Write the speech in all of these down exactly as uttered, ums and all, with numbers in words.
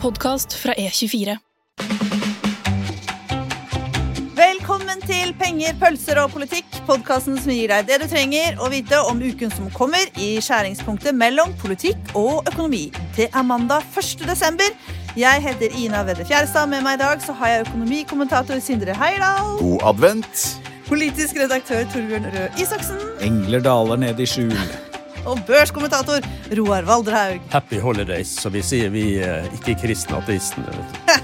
podcast fra E tjuefire. Velkommen til Penger, pølser og politikk, podcasten som gir deg det du trenger å vite om uken som kommer i skjæringspunktet mellom politikk og økonomi. Det er mandag første desember. Jeg heter Ina Vedde Fjærstad. Med meg i dag så har jeg økonomikommentator Sindre Heirdal. God advent. Politisk redaktør Torbjørn Røe Isaksen. Engler daler ned i skjul. Og børskommentator Roar Valderhaug. Happy holidays, så vi sier vi eh, ikke kristne ateistene.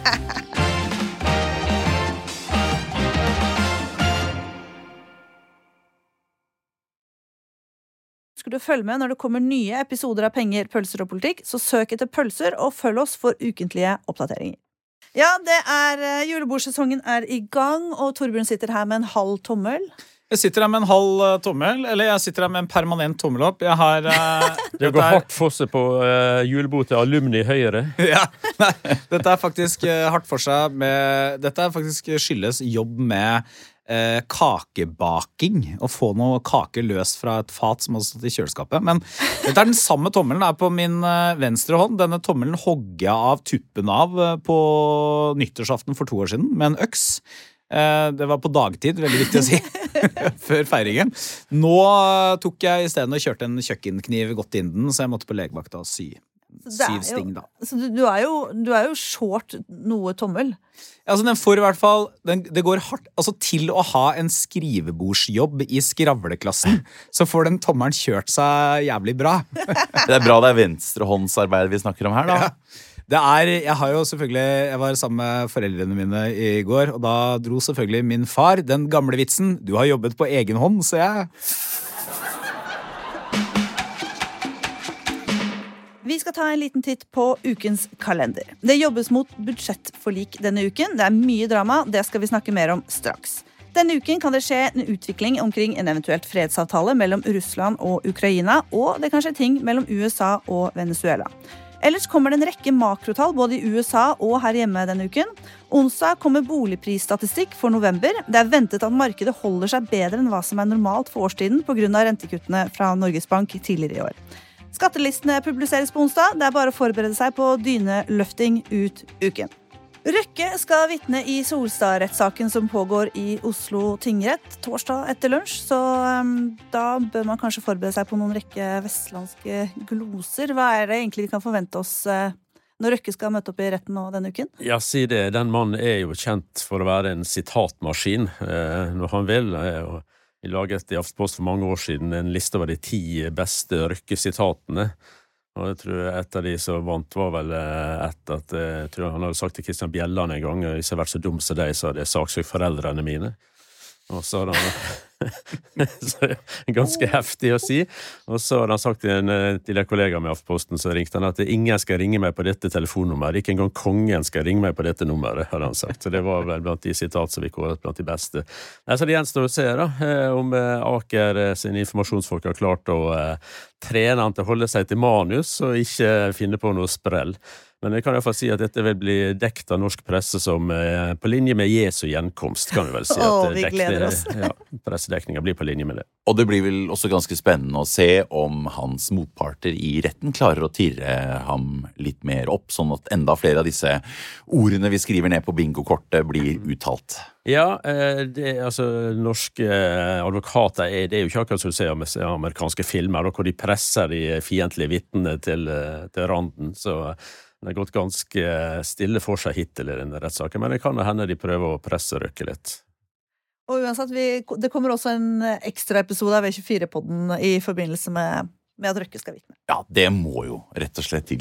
Skal du følge med når det kommer nye episoder av Penger, pølser og politikk, så søk etter pølser og følg oss for ukentlige oppdateringer. Ja, det er julebordsesongen er i gang, og Torbjørn sitter her med en halv tommel. Jeg sitter her med en halv tommel, eller jeg sitter her med en permanent tommel opp. Jeg har... Uh, det går hardt for seg på uh, julebord til alumni Høyre. Ja, nei, dette er faktisk uh, hardt for seg med... Dette er faktisk skyldes jobb med uh, kakebaking, å få noe kake løst fra et fat som har stått i kjøleskapet. Men dette er den samme tommelen, er på min uh, venstre hånd. Denne tommelen hogger jeg av tuppen av uh, på nyttårsaften for to år siden med en øks. Det var på dagtid, veldig viktig å si, før feiringen. Nå tok jeg i stedet og kjørte en kjøkkenkniv godt inn den, så jeg måtte på legevakta og sy syv sting da. Så du, du, er jo, du er jo short noe tommel. Altså den får i hvert fall, den, det går hardt, altså til å ha en skrivebordsjobb i skravleklassen, så får den tommelen kjørt seg jævlig bra. Det er bra det er venstrehåndsarbeid vi snakker om her da. Ja. Det er, jeg har jo selvfølgelig, jeg var sammen med foreldrene mine i går, og da dro selvfølgelig min far den gamle vitsen. Du har jobbet på egen hånd, så jeg... Vi skal ta en liten titt på ukens kalender. Det jobbes mot budsjettforlik denne uken. Det er mye drama, det skal vi snakke mer om straks. Denne uken kan det skje en utvikling omkring en eventuelt fredsavtale mellom Russland og Ukraina, og det kan skje ting mellom U S A og Venezuela. Ellers kommer det en rekke makrotall både i U S A og her hjemme denne uken. Onsdag kommer boligprisstatistikk for november. Det er ventet at markedet holder seg bedre enn hva som er normalt for årstiden på grunn av rentekuttene fra Norges Bank tidligere i år. Skattelistene publiseres på onsdag. Det er bare å forberede seg på dyneløfting ut uken. Røkke skal vitne i Solstad-rettssaken som pågår i Oslo tingrett torsdag etter lunsj, så um, da bør man kanskje forberede seg på noen rekke vestlandske gloser. Hva er det egentlig vi kan forvente oss uh, når Røkke skal møte opp i retten nå denne uken? Ja, si det. Den mannen er jo kjent for å være en sitatmaskin eh, når han vil. Eh, vi laget i Aftenposten for mange år siden en liste over de ti beste Røkke-sitatene. Og jeg tror et av de som vant var vel et at jeg tror han hadde sagt til Kristian Bjelland en gang, hvis jeg har vært så dum som deg, så hadde jeg saksøkt foreldrene mine. Og så hadde han så, ganske heftig å si. Og så hadde han sagt til en, til en kollega med Aftenposten, så ringte han at ingen skal ringe meg på dette telefonnummeret, ikke engang kongen skal ringe meg på dette nummeret, hadde han sagt. Så det var vel blant de sitat som vi kåret blant de beste. Nei, så det gjenstår å se da, om Aker sin informasjonsfolk har klart å trene han til å holde seg til manus og ikke finne på noe sprell. Men jeg kan i hvert fall si at dette vil bli dekt av norsk presse som eh, på linje med Jesu gjenkomst, kan vi vel si. Åh, at vi gleder oss. Ja, pressedekninga blir på linje med det. Og det blir vel også ganske spennende å se om hans motparter i retten klarer å tirre ham litt mer opp, sånn at enda flere av disse ordene vi skriver ned på bingokortet blir uttalt. Ja, det, altså, norske advokater er, det er jo ikke akkurat som du ser med amerikanske filmer, hvor de presser de fiendtlige vitnene til, til randen, så det har gått ganske stille for seg hittil i denne rettssaken, men det kan hende de prøver å presse Røkke litt. Og uansett, vi, det kommer også en ekstra episode av E tjuefire-podden i forbindelse med, med at Røkke skal vitne. Ja, det må jo rett og slett til.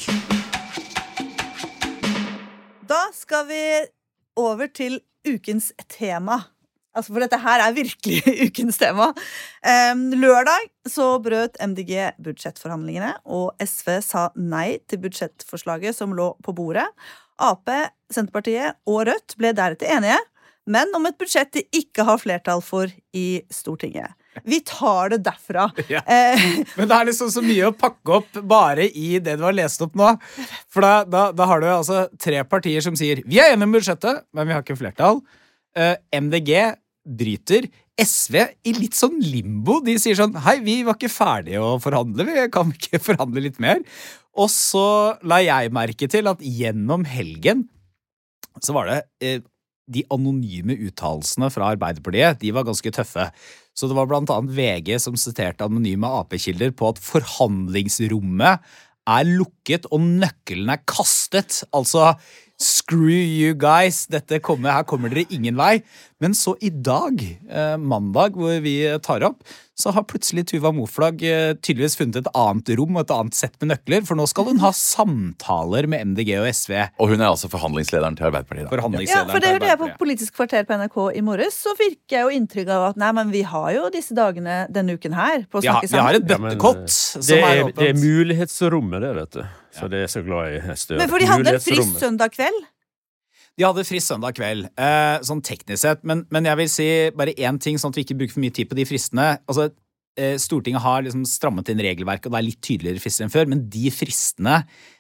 Da skal vi over til ukens tema. Altså, for dette her er virkelig ukens tema. Um, lørdag så brøt M D G budsjettforhandlingene, og S V sa nei til budsjettforslaget som lå på bordet. A P, Senterpartiet og Rødt ble deretter enige, men om et budsjett de ikke har flertall for i Stortinget. Vi tar det derfra. Ja. Men det er liksom så mye å pakke opp bare i det du har lest opp nå. For da, da, da har du altså tre partier som sier, vi er enige med budsjettet, men vi har ikke flertall. Uh, M D G bryter. S V i litt sånn limbo. De sier sånn, hei, vi var ikke ferdige å forhandle, vi kan ikke forhandle litt mer. Og så la jeg merke til at gjennom helgen så var det eh, de anonyme uttalelsene fra Arbeiderpartiet, de var ganske tøffe. Så det var blant annet V G som siterte anonyme A P-kilder på at forhandlingsrommet er lukket og nøkkelen er kastet. Altså, screw you guys, dette kommer, her kommer dere ingen vei. Men så i dag, eh, mandag, hvor vi tar opp, så har plutselig Tuva Moflag eh, tydeligvis funnet et annet rom og et annet sett med nøkler, for nå skal hun ha samtaler med M D G og S V. Og hun er altså forhandlingslederen til Arbeiderpartiet. Da. Ja, for det hørte jeg på Politisk kvarter på N R K i morges, så virker jeg jo inntrykk av at nei, men vi har jo disse dagene denne uken her på å snakke sammen. Vi har et bøttekott ja, som er, er åpent. Det er mulighetsrommet det, vet du. Så ja. Det er så glad i større. Men for de hadde en frisk søndag kveld? De hadde frist søndag kveld, eh, sånn teknisk sett, men, men jeg vil si bare én ting, sånn at vi ikke bruker for mye tid på de fristene. Altså, eh, Stortinget har liksom strammet inn regelverket, og det er litt tydeligere frister enn før, men de fristene,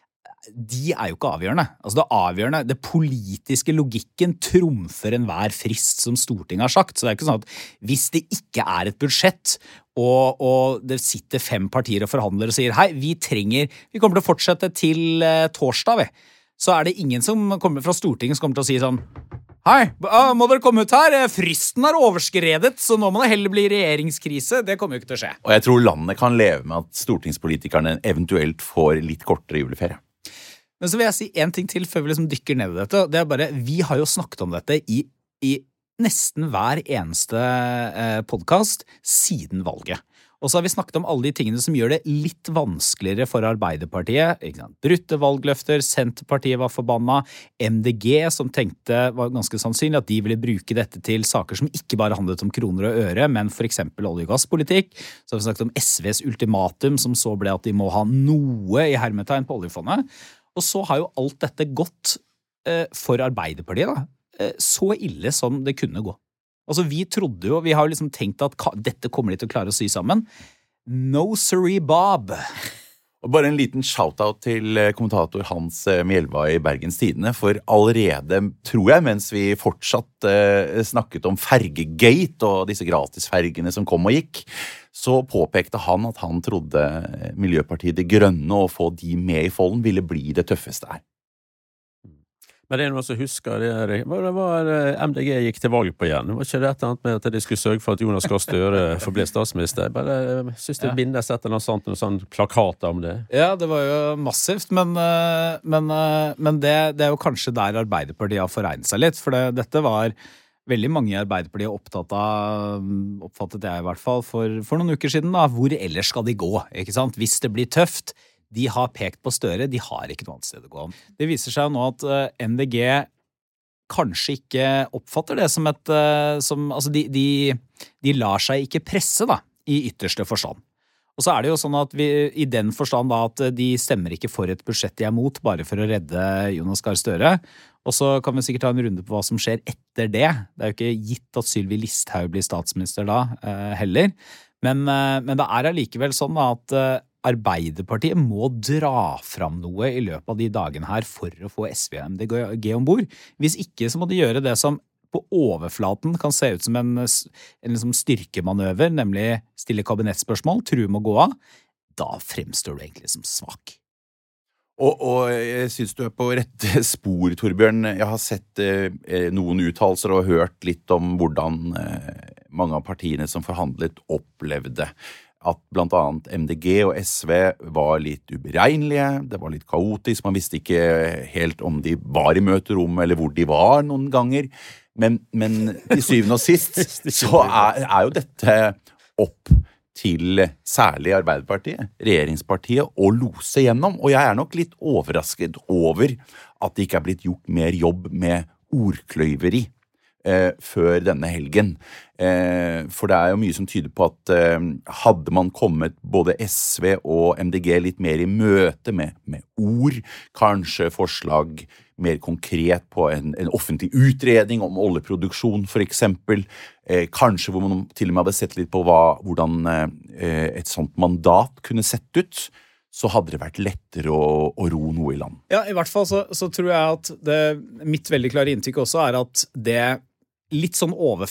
de er jo ikke avgjørende. Altså, det avgjørende, det politiske logikken trumfer enhver frist som Stortinget har sagt, så det er ikke sånn at hvis det ikke er et budsjett, og, og det sitter fem partier og forhandler og sier, hei, vi trenger, vi kommer til å fortsette til eh, torsdag, vi. Så er det ingen som kommer fra Stortinget som kommer til å si sånn hei, må dere komme ut her? Fristen er overskredet, så nå må det heller bli regjeringskrise. Det kommer jo ikke til å skje. Og jeg tror landet kan leve med at stortingspolitikerne eventuelt får litt kortere juleferie. Men så vil jeg si en ting til før vi liksom dykker ned i dette. Det er bare, vi har jo snakket om dette i, i nesten hver eneste eh, podcast siden valget. Og så har vi snakket om alle de tingene som gjør det litt vanskeligere for Arbeiderpartiet. Ikke sant? Brutte valgløfter, Senterpartiet var forbanna, M D G som tenkte var ganske sannsynlig at de ville bruke dette til saker som ikke bare handlet om kroner og øre, men for eksempel olje- og gasspolitikk. Så har vi snakket om S Vs ultimatum, som så ble at de må ha noe i hermetegn på oljefondet. Og så har jo alt dette gått eh, for Arbeiderpartiet da, eh, så ille som det kunne gå. Altså, vi trodde jo, vi har jo liksom tenkt at dette kommer de til å klare å sy sammen. No sorry, Bob. Og bare en liten shoutout til kommentator Hans Mjelva i Bergens Tidende, for allerede, tror jeg, mens vi fortsatt eh, snakket om fergegate og disse gratisfergene som kom og gikk, så påpekte han at han trodde Miljøpartiet De Grønne og få de med i folden ville bli det tøffeste her. Men det er noen som husker det, det var M D G gikk til valg på igjen. Det var ikke det et eller annet med at de skulle sørge for at Jonas Gahr Støre forble statsminister. Jeg bare synes det bindes et eller annet sånt, noen sånn plakater om det. Ja, det var jo massivt, men, men, men det, det er jo kanskje der Arbeiderpartiet har foregnet seg litt, for det, dette var veldig mange i Arbeiderpartiet opptatt av, oppfattet jeg i hvert fall, for, for noen uker siden da, hvor ellers skal de gå, ikke sant? Hvis det blir tøft, de har pekt på Støre, de har ikke noe annet sted å gå. Det viser seg nå at uh, M D G kanskje ikke oppfatter det som et, uh, som, altså de, de, de lar seg ikke presse da, i ytterste forstand. Og så er det jo sånn at vi, i den forstand da, at de stemmer ikke for et budsjett de er mot, bare for å redde Jonas Gahr Støre. Og så kan vi sikkert ta en runde på hva som skjer etter det. Det er jo ikke gitt at Sylvi Listhaug blir statsminister da, uh, heller. Men, uh, men det er allikevel sånn da, at uh, Arbeiderpartiet må dra fram noe i løpet av de dagene her for å få S V og M D G ombord. Hvis ikke så må de gjøre det som på overflaten kan se ut som en, en liksom styrkemanøver, nemlig stille kabinettspørsmål, true med å gå av. Da fremstår du egentlig som svak. Og, og jeg synes du er på rette spor, Torbjørn. Jeg har sett eh, noen uttalelser og hørt litt om hvordan eh, mange av partiene som forhandlet opplevde at blant annet M D G og S V var litt uberegnelige, det var litt kaotisk, man visste ikke helt om de var i møterom eller hvor de var noen ganger, men, men i syvende og sist så er, er jo dette opp til særlig Arbeiderpartiet, regjeringspartiet, å lose gjennom, og jeg er nok litt overrasket over at det ikke er blitt gjort mer jobb med ordkløyveri Eh, før denne helgen. Eh, for det er jo mye som tyder på at eh, hadde man kommet både S V og M D G litt mer i møte med, med ord, kanskje forslag mer konkret på en, en offentlig utredning om oljeproduksjon for eksempel, eh, kanskje hvor man til og med hadde sett litt på hva, hvordan eh, et sånt mandat kunne sett ut, så hadde det vært lettere å, å ro noe i land. Ja, i hvert fall så, så tror jeg at det, mitt veldig klare inntrykk også er at det litt sånn overflat,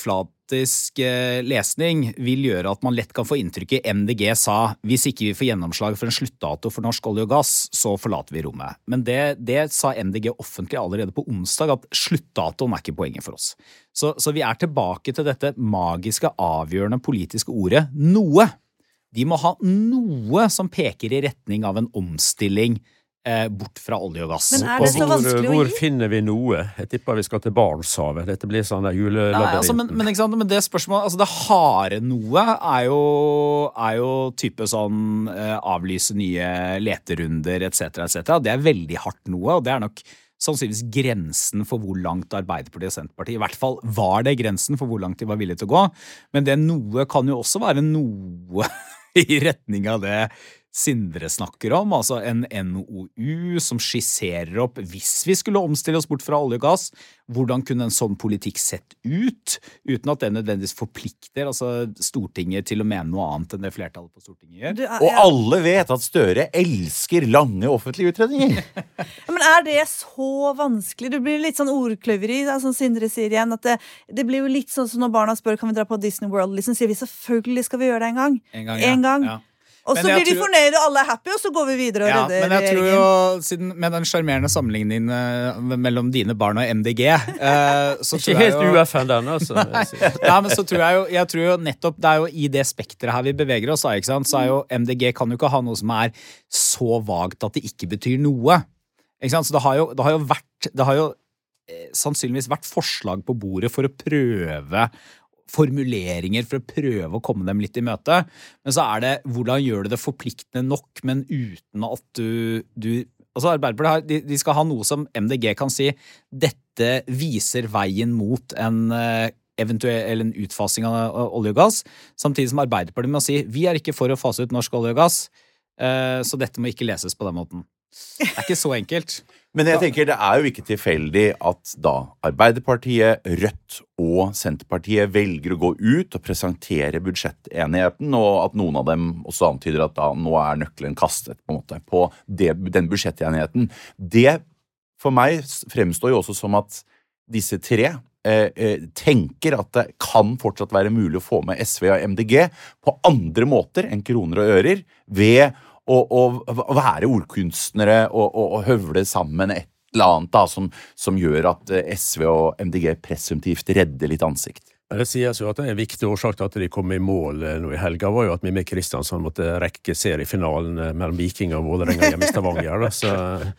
pragmatisk eh, lesning vil gjøre at man lett kan få inntrykk i M D G sa, hvis ikke vi får gjennomslag for en sluttdato for norsk olje og gass, så forlater vi rommet. Men det, det sa M D G offentlig allerede på onsdag, at sluttdatoen er ikke poenget for oss. Så, så vi er tilbake til dette magiske, avgjørende politiske ordet, noe. De må ha noe som peker i retning av en omstilling eh, bort fra olje og gass. Men er det så hvor, vanskelig å hvor gi? finner vi noe? Jeg tipper vi skal til Barentshavet. Dette blir sånn der julelabyrint. Nei, altså, men, men, ikke sant? Men det spørsmålet, altså det harde noe er jo, er jo type sånn eh, avlyse nye leterunder, et cetera, et cetera. Det er veldig hardt noe, og det er nok sannsynligvis grensen for hvor langt Arbeiderpartiet og Senterpartiet, i hvert fall var det grensen for hvor langt de var villige til å gå. Men det noe kan jo også være noe i retning av det Sindre snakker om, altså en N O U som skisserer opp, hvis vi skulle omstille oss bort fra olje og gass, hvordan kunne en sånn politikk sett ut, uten at det nødvendigvis forplikter, altså Stortinget til å mene noe annet enn det flertallet på Stortinget gjør. Du, er, Og alle vet at Støre elsker lange offentlige utredninger. Ja, men er det så vanskelig? Det blir litt sånn ordkløveri, da, som Sindre sier igjen, at det, det blir jo litt sånn som når barna spør, kan vi dra på Disney World? Liksom sier vi, selvfølgelig skal vi gjøre det en gang. En gang, ja. En gang. Ja. Og så Men jeg blir de tror- fornøyde, og alle er happy, og så går vi videre og Ja, redder men jeg tror regjeringen. jo, siden med den charmerende sammenligningen eh, mellom dine barn og M D G, eh, så tror Ikke jeg helt jo... U F N den, altså. Nei, men så tror jeg jo, jeg tror jo nettopp, det er jo i det spektret her vi beveger oss, da, ikke sant? Så er jo M D G kan jo ikke ha noe som er så vagt at det ikke betyr noe. Ikke sant? Så det har jo, det har jo vært, det har jo eh, sannsynligvis vært forslag på bordet for å prøve formuleringer for å prøve å komme dem litt i møte, men så er det, hvordan gjør du det forpliktende nok, men uten at du, du altså Arbeiderpartiet har, de, de skal ha noe som M D G kan si, dette viser veien mot en eh, eventuell, eller en utfasing av olje og gass, samtidig som Arbeiderpartiet må si, vi er ikke for å fase ut norsk olje og gass, eh, så dette må ikke leses på den måten. Det er ikke så enkelt. Men jeg tenker det er jo ikke tilfeldig at da Arbeiderpartiet, Rødt og Senterpartiet velger å gå ut og presentere budsjettenigheten, og at noen av dem også antyder at da nå er nøkkelen kastet på en måte på det, den budsjettenigheten. Det for meg fremstår jo også som at disse tre eh, eh, tenker at det kan fortsatt være mulig å få med S V og M D G på andre måter enn kroner og ører ved Og, og være ordkunstnere og, og, og høvle sammen et eller annet da, som, som gjør at S V og M D G presumptivt redder litt ansikt. Men det sies jo at en viktig årsak til at de kom i mål nå i helga var jo at Mimmi Kristiansson måtte rekke seriefinalen mellom Viking og Vålerenga hjemme i Stavanger. Da, så,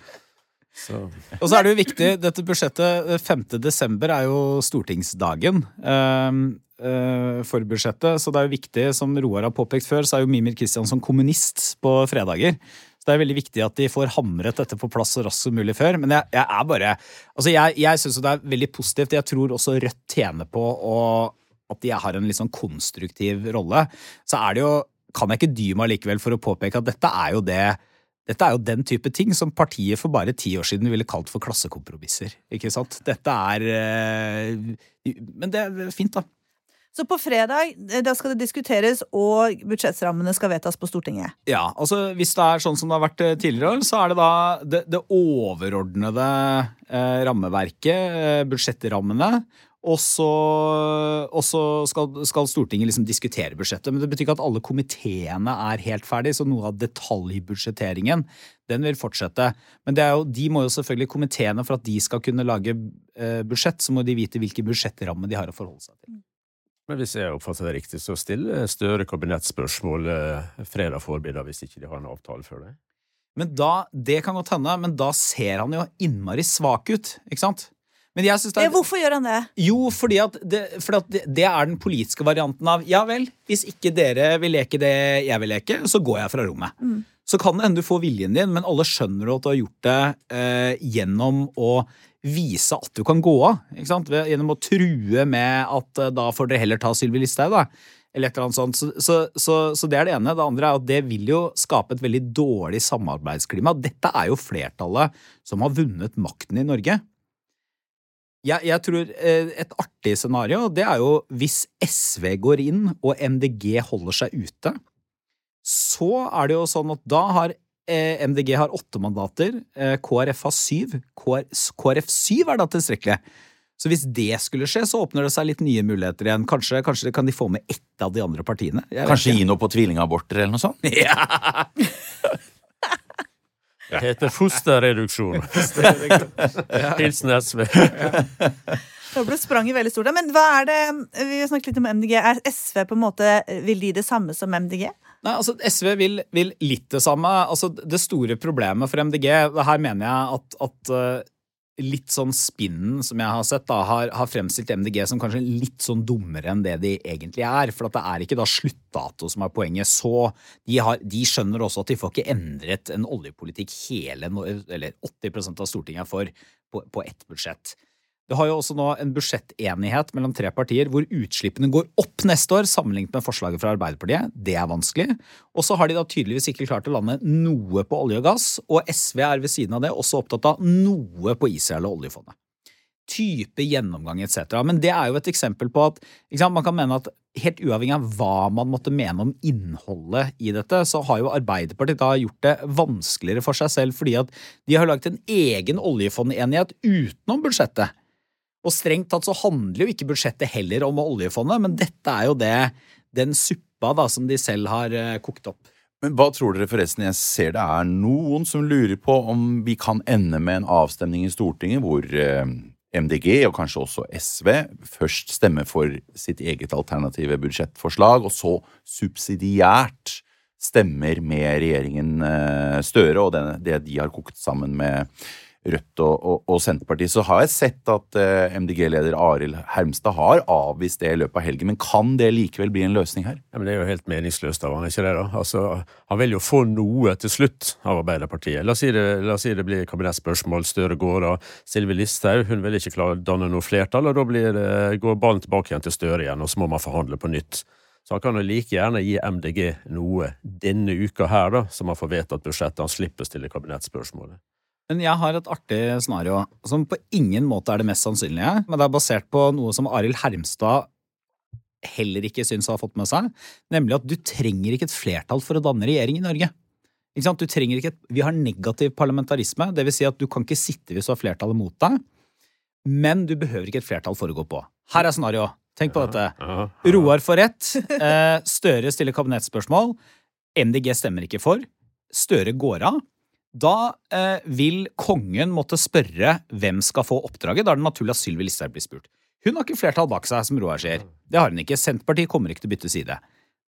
så. Og så er det jo viktig, dette budsjettet, femte desember er jo stortingsdagen um, uh, for budsjettet, så det er jo viktig, som Roar har påpekt før, så er jo Mimmi Kristiansson kommunist på fredager. Så det er veldig viktig at de får hamret dette på plass så raskt som mulig før. Men jeg, jeg er bare, altså jeg, jeg synes jo det er veldig positivt. Jeg tror også Rødt tjener på å, at de har en litt sånn konstruktiv rolle. Så er det jo, kan jeg ikke dy meg likevel for å påpeke at dette er jo det, dette er jo den type ting som partiet for bare ti år siden ville kalt for klassekompromisser, ikke sant? Dette er, men det er fint da. Så på fredag, da skal det diskuteres, og budsjettrammene skal vedtas på Stortinget. Ja, altså hvis det er sånn som det har vært tidligere år, så er det da det, det overordnede eh, rammeverket, eh, budsjettrammene, og så, og så skal, skal Stortinget liksom diskutere budsjettet. Men det betyr ikke at alle komiteene er helt ferdig, så noe av detaljbudsjetteringen, den vil fortsette. Men det er jo, de må jo selvfølgelig, komiteene, for at de skal kunne lage eh, budsjett, så må de vite hvilke budsjettramme de har å forholde seg til. Men hvis jeg oppfatter det riktig, så stiller Støre kabinettspørsmål eh, fredag formiddag hvis ikke de har en avtale før det. Men da, det kan godt hende, men da ser han jo innmari svak ut, ikke sant? Men jeg synes det er... Ja, hvorfor gjør han det? Jo, fordi at, det, fordi at det, det er den politiske varianten av, ja vel, hvis ikke dere vil leke det jeg vil leke, så går jeg fra rommet. Mm. Så kan det hende du får viljen din, men alle skjønner at du har gjort det eh, gjennom å vise at du kan gå av, ikke sant? Gjennom å true med at uh, da får dere heller ta Sylvi Listhaug, da. Eller et eller annet sånt. Så, så, så, så det er det ene. Det andre er at det vil jo skape et veldig dårlig samarbeidsklima. Dette er jo flertallet som har vunnet makten i Norge. Jeg, jeg tror eh, et artig scenario, det er jo hvis S V går inn og M D G holder seg ute, så er det jo sånn at da har M D G har åtte mandater, K R F har syv, K R F syv er da tilstrekkelig. Så hvis det skulle skje, så åpner det seg litt nye muligheter igjen. Kanskje, kanskje kan de få med ett av de andre partiene. Kanskje gi noe på tvillingaborter eller noe sånt? Ja. Det heter fosterreduksjon. Hilsen S V. Det ble spranget veldig stort. Men hva er det, vi har snakket litt om M D G, er S V på en måte, vil de det samme som M D G? Nei, altså S V vil, vil litt det samme. Altså det store problemet for M D G, her mener jeg at, at litt sånn spinnen som jeg har sett da, har, har fremstilt M D G som kanskje litt sånn dummere enn det de egentlig er, for at det er ikke da sluttdato som er poenget, så de, har, de skjønner også at de får ikke endret en oljepolitikk hele, eller åtti prosent av Stortinget er for, på, på ett budsjett. Det har jo også nå en budsjettenighet mellom tre partier hvor utslippene går opp neste år sammenlignet med forslaget fra Arbeiderpartiet. Det er vanskelig. Og så har de da tydeligvis ikke klart å lande noe på olje og gass, og S V er ved siden av det også opptatt av noe på Israel og oljefondet. Type gjennomgang et cetera. Men det er jo et eksempel på at ikke sant, man kan mene at helt uavhengig av hva man måtte mene om innholdet i dette, så har jo Arbeiderpartiet da gjort det vanskeligere for seg selv fordi at de har laget en egen oljefondenighet utenom budsjettet. Og strengt tatt så handler jo ikke budsjettet heller om oljefondet, men dette er jo det, den suppa da, som de selv har uh, kokt opp. Men hva tror dere forresten? Jeg ser det er noen som lurer på om vi kan ende med en avstemning i Stortinget hvor uh, M D G og kanskje også S V først stemmer for sitt eget alternative budsjettforslag, og så subsidiært stemmer med regjeringen uh, Støre og den, det de har kokt sammen med Rødt og, og, og Senterpartiet, så har jeg sett at uh, M D G-leder Arild Hermstad har avvist det i løpet av helgen, men kan det likevel bli en løsning her? Ja, men det er jo helt meningsløst av han, ikke det da? Altså, han vil jo få noe til slutt av Arbeiderpartiet. La oss si det, la oss si det blir kabinettsspørsmål, Støre går av Sylvi Listhaug, hun vil ikke klare å danne noe flertall, og da blir det, går ballen tilbake igjen til Støre igjen, og så må man forhandle på nytt. Så han kan jo like gjerne gi M D G noe denne uka her da, så man får vedtatt budsjettet, han slipper stille kabinettsspørsmålet. Men jeg har et artig scenario som på ingen måte er det mest sannsynlige, men det er basert på noe som Arild Hermstad heller ikke synes å ha fått med seg, nemlig at du trenger ikke et flertall for å danne regjering i Norge. Ikke sant? Du trenger ikke et, vi har negativ parlamentarisme, det vil si at du kan ikke sitte hvis du har flertallet mot deg, men du behøver ikke et flertall for å gå på. Her er scenario. Tenk på dette. Roar får rett, Støre stiller kabinettsspørsmål, M D G stemmer ikke for, Støre går av. Da eh, vil kongen måtte spørre hvem skal få oppdraget, da er det naturlig at Sylvi Listhaug blir spurt. Hun har ikke flertall bak seg, som Roar sier. Det har hun ikke. Senterpartiet kommer ikke til å bytte side.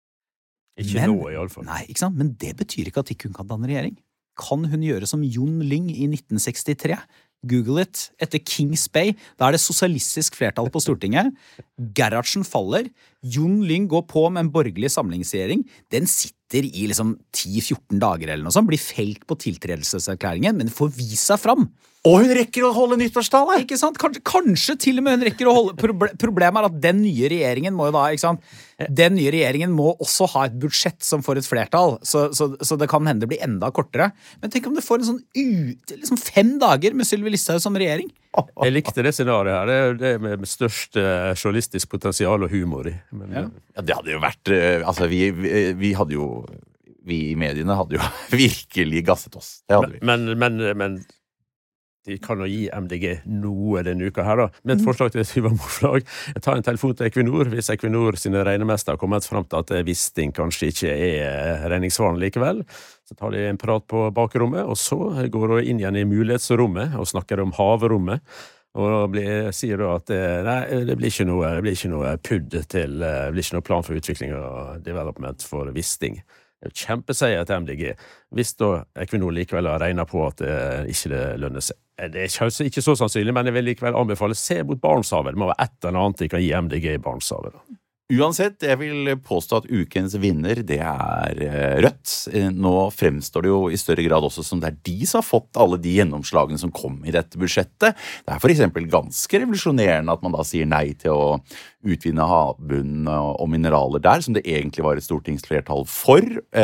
Ikke men, nå i alle fall. Nei, ikke sant? Men det betyr ikke at ikke hun kan danne regjering. Kan hun gjøre som Jon Lyng i nitten sekstitre? Google it. Etter Kings Bay, da er det sosialistisk flertall på Stortinget. Gerhardsen faller. Jon Lyng går på med en borgerlig samlingsregjering. Den sitter i liksom ti til fjorten dager eller noe sånt, blir felt på tiltredelseserklæringen, men får vise seg fram. Og hun rekker å holde nyttårstale! Ikke sant? Kanskje, kanskje til og med hun rekker å holde... Proble- problemet er at den nye regjeringen må jo da, ikke sant? Den nye regjeringen må også ha et budsjett som får et flertall, så, så, så det kan hende det blir enda kortere. Men tenk om det får en sånn ut, liksom fem dager med Sylvi Listhaug som regjering. Jeg likte det scenariet her. Det er det med, med størst uh, journalistisk potensial og humor i. Men, ja. Ja, det hadde jo vært uh, altså vi, vi, vi hadde jo vi i mediene hadde jo virkelig gasset oss. Det hadde vi. Men, men, men de kan jo gi M D G noe denne uka her da. Med et forslag til et hyvermorflag. Jeg tar en telefon til Equinor. Hvis Equinor sine regnemester har kommet frem til at Wisting kanskje ikke er regningssvaren likevel, så tar de en prat på bakrommet, og så går de inn igjen i mulighetsrommet og snakker om havrommet. Og da blir, sier da at nei, det blir ikke noe, det blir ikke noe pudd til, det blir ikke noe plan for utvikling og development for Wisting. Det er jo kjempeseier til M D G. Hvis da Equinor likevel har regnet på at det ikke det lønner seg. Det er kanskje ikke så sannsynlig, men jeg vil likevel anbefale se mot Barentshavet. Det må være et eller annet de kan gi M D G i Barentshavet da. Uansett, jeg vil påstå at ukens vinner, det er Rødt. Nå fremstår det jo i større grad også som det er de som har fått alle de gjennomslagene som kom i dette budsjettet. Det er for eksempel ganske revolusjonerende at man da sier nei til å utvinne havbunn og mineraler der, som det egentlig var et stortingsflertall for.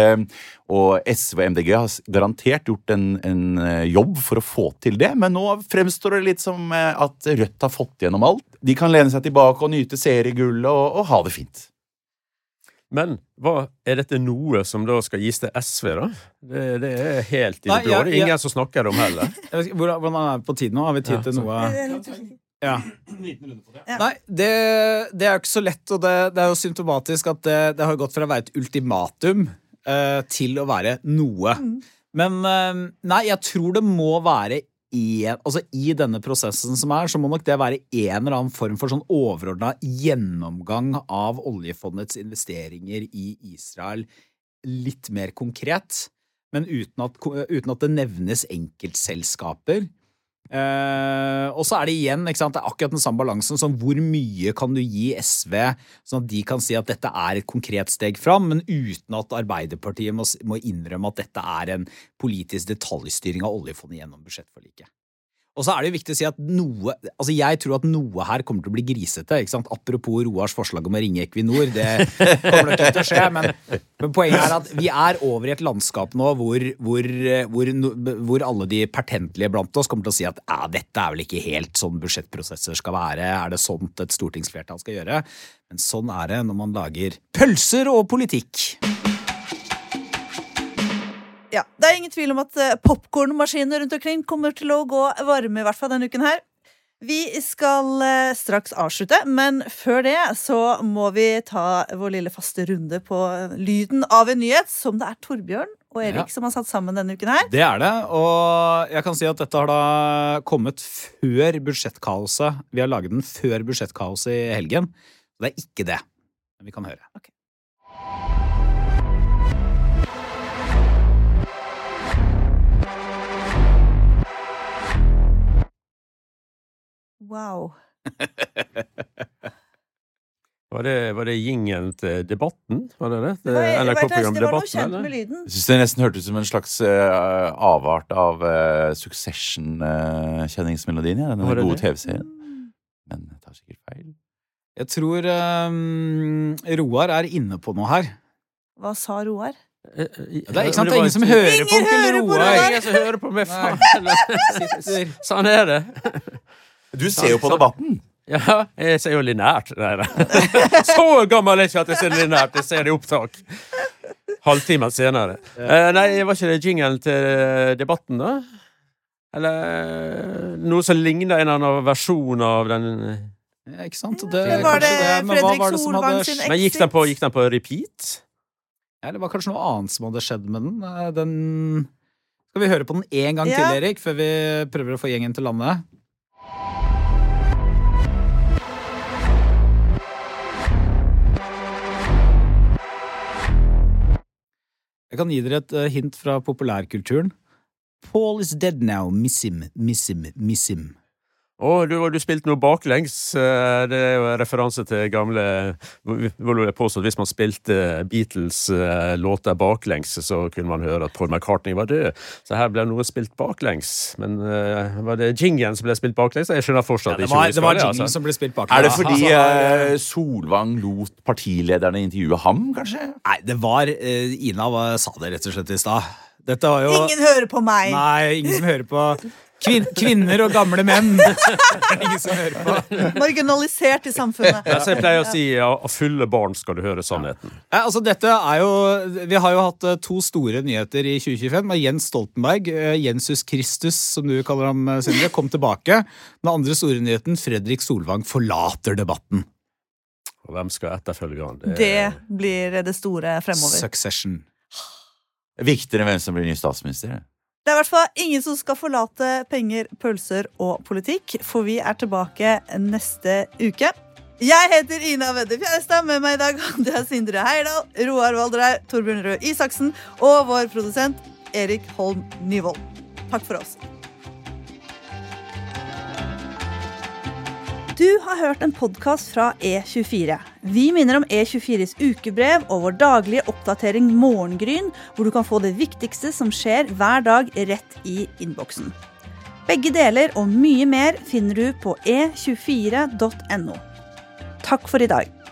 Og S V og M D G har garantert gjort en, en jobb for å få til det, men nå fremstår det litt som at Rødt har fått gjennom alt. De kan lene seg tilbake og nyte seriegullet og, og ha det fint. Men hva, er dette noe som da skal gis til S V da? Det, det er helt i det blå. Det er ingen som snakker om heller. Hvordan er det på tiden nå? Har vi tid til noe? Ja. Ja. Nei, det, det er jo ikke så lett, og det, det er jo symptomatisk at det, det har gått fra å være et ultimatum uh, til å være noe. Mm. Men uh, nei, jeg tror det må være en, altså i denne prosessen som er, så må nok det være en eller annen form for sånn overordnet gjennomgang av oljefondets investeringer i Israel litt mer konkret, men uten at, uten at det nevnes enkeltselskaper. Uh, og så er det igjen, ikke sant, det er akkurat den samme balansen som hvor mye kan du gi S V sånn at de kan si at dette er et konkret steg fram, men uten at Arbeiderpartiet må, må innrømme at dette er en politisk detaljstyring av oljefondet gjennom budsjettforliket. Og så er det jo viktig å si at noe, altså jeg tror at noe her kommer til å bli grisete, ikke sant? Apropos Roars forslag om å ringe Equinor, det kommer nok ikke til å skje, men, men poenget er at vi er over i et landskap nå hvor, hvor, hvor, hvor alle de pertentlige blant oss kommer til å si at ja, dette er vel ikke helt sånn budsjettprosesser skal være, er det sånt et stortingsflertall skal gjøre? Men sånn er det når man lager pølser og politikk. Ja, det er ingen tvil om at popcornmaskinene rundt omkring kommer til å gå varme i hvert fall denne uken her. Vi skal straks avslutte, men før det så må vi ta vår lille faste runde på lyden av en nyhet, som det er Torbjørn og Erik ja. Som har satt sammen denne uken her. Det er det, og jeg kan si at dette har da kommet før budsjettkaoset. Vi har laget den før budsjettkaoset i helgen. Det er ikke det, men vi kan høre. Ok. Wow. Var det, var det jingelen til debatten? Var det det? Det var, N R K-program det var noe Debatten, kjent eller? med lyden. Jeg synes det nesten hørtes ut som en slags uh, avart av uh, Succession-kjenningsmelodien, uh, ja, den gode T V-serien. Men jeg tar sikkert feil. Jeg tror um, Roar er inne på noe her. Hva sa Roar? Det er ikke sant, det er ingen som hører ingen på onkel Roar. Det er ingen som hører på meg, faen. Sånn er det. Du ser jo på debatten. Ja, jeg ser jo linært. Nei, nei. Så gammel er ikke at jeg ser linært. Jeg ser det i opptak. Halvtimen senere. Eh, nei, var ikke det jinglen til debatten da? Eller noe som ligner en eller annen versjon av den... Ja, ikke sant? Det, ja, var det, det men Fredrik var det Solvang hadde... sin exit? Men gikk den på, gikk den på repeat? Ja, det var kanskje noe annet som hadde skjedd med den. Den... Skal vi høre på den en gang ja. til, Erik, før vi prøver å få gjengen til landet? Jeg kan gi dere et hint fra populærkulturen. Paul is dead now, miss him, miss him, miss him. Å, du, du spilte noe baklengs. Det er jo en referanse til gamle hvor det er påstått hvis man spilte Beatles-låter baklengs, så kunne man høre at Paul McCartney var død. Så her ble noe spilt baklengs. Men uh, var det jinglen som ble spilt baklengs? Jeg skjønner fortsatt ja, det ikke. Var, det var det, jinglen altså. som ble spilt baklengs. Er det fordi uh, Solvang lot partilederne intervjue ham, kanskje? Nei, det var uh, Ina var, sa det rett og slett i sted. Dette var jo... Ingen hører på meg. Nei, ingen som hører på... Kvin kvinner og gamle menn. Ingen som hører på. Marginalisert i samfunnet. Ja, så jeg pleier å si av fulle barn skal du høre sannheten. Ja, altså dette er jo, vi har jo hatt to store nyheter i tjue tjuefem. Jens Stoltenberg, Jensus Kristus, som du kaller ham, Sindre, kom tilbake. Den andre store nyheten, Fredrik Solvang forlater debatten. Og hvem skal etterfølge han? Det, det blir det store fremover. Succession. Viktigere enn hvem som blir ny statsminister. Det er i hvert fall ingen som skal forlate penger, pølser og politikk, for vi er tilbake neste uke. Jeg heter Ina Vedde Fjærestad, med meg i dag hadde jeg Sindre Heirdal, Roar Valderhaug, Torbjørn Røe Isaksen og vår produsent Erik Holm Nyvold. Takk for oss. Du har hørt en podcast fra E tjuefire. Vi minner om E tjuefires ukebrev og vår daglige oppdatering Morgengryn, hvor du kan få det viktigste som skjer hver dag rett i innboksen. Begge deler og mye mer finner du på e tjuefire punktum no. Takk for i dag.